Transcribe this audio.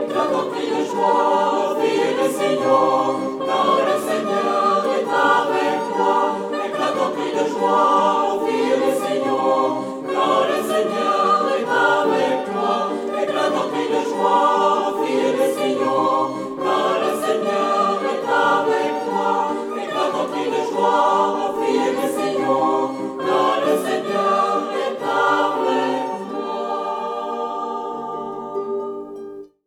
Viens dans cri de joie, veillez le Seigneur.